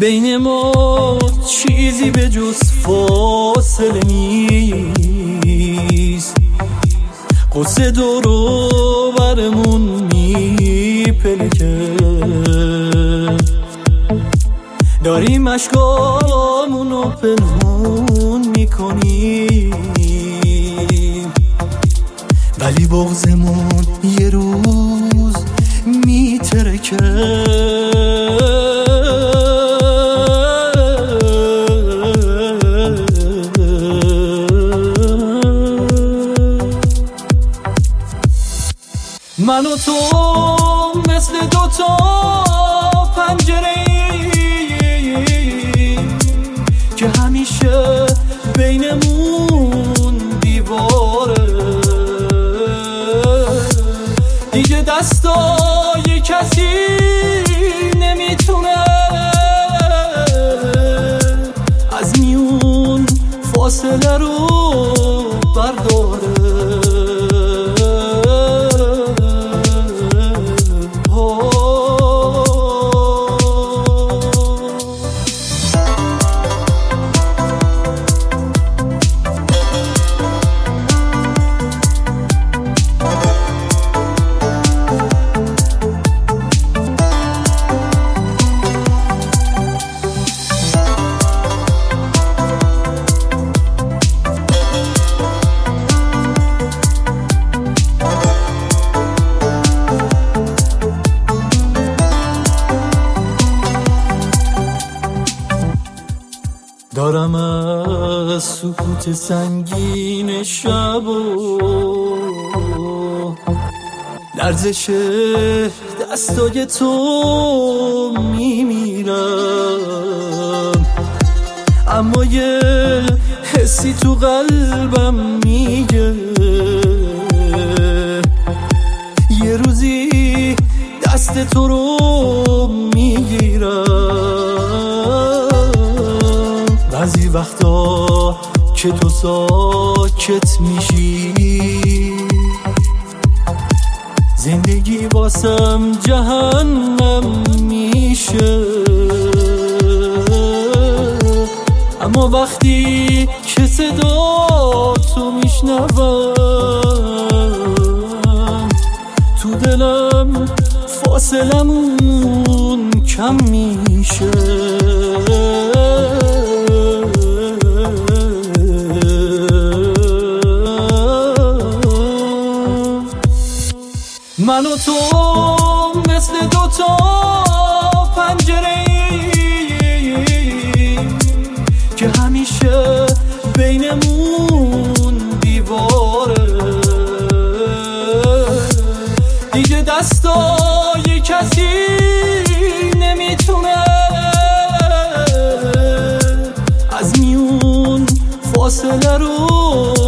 بین ما چیزی به جز فاصله نیست. قصه دورو برمون میپلکه، داریم اشکامونو پنهون میکنیم، ولی بغضمون یه روز میترکه. من و تو مثل دوتا پنجره‌ایم که همیشه بینمون دیواره. دیگه دستای کسی نمیتونه از میون فاصله رو برداره. دارم از سکوت سنگین شب و لرزش دستای تو میمیرم، اما یه حسی تو قلبم میگه یه روزی دست تو رو میگیرم. بعضی وقتا که تو ساکت میشی، زندگی واسم جهنم میشه. اما وقتی که صدا تو میشنوم، تو دلم فاصلمون کم میشه. من و تو مثل دوتا پنجره‌ایم که همیشه بینمون دیواره. دیگه دستای کسی نمیتونه از میون فاصله رو